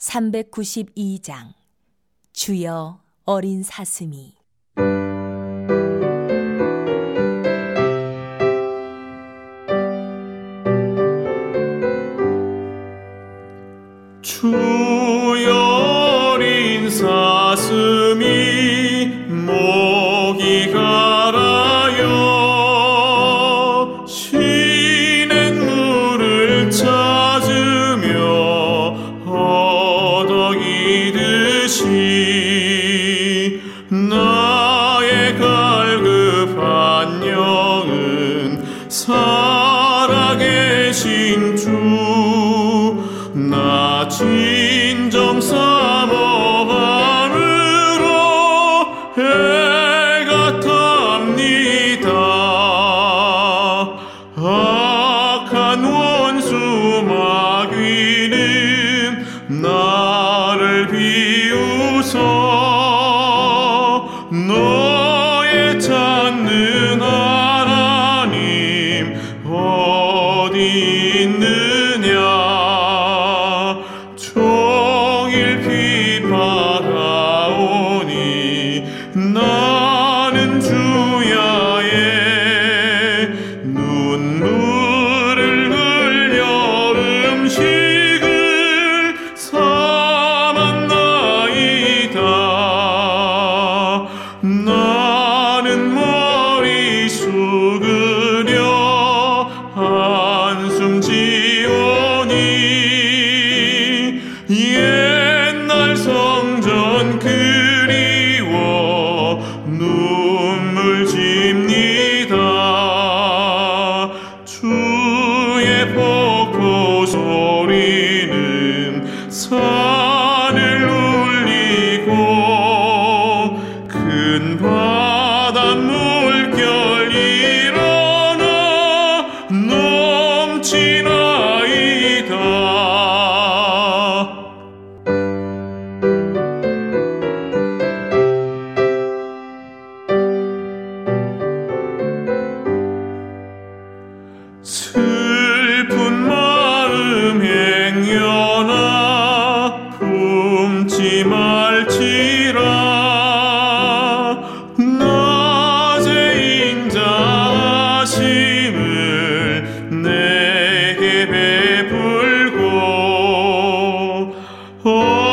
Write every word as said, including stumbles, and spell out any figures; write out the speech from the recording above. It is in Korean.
삼백구십이 장 주여 어린 사슴이. 주여 어린 사슴이 목이 갈아요 쉬는 물을 찾으며 허덕이듯이 나의 갈급한 영은 살아계신 주 나 진정 사모함으로 해가 탑니다. 악한 원수 마귀는 나를 비웃어 너의 찾는 하나님 어디 있느냐. 종일 비판하오니 나는 주야의 눈물을 흘려 음식을 삼았나이다. 나는 머리 숙으려 한숨 지오니 옛날 성전 그리워 눈물 집니다. 주의 폭포 소리는 산을 울리고 큰 바닷물결 일어나 넘치나이다. 슬픈 마음 행여나 품지 말지라. 낮에 인자하심을 내게 베풀고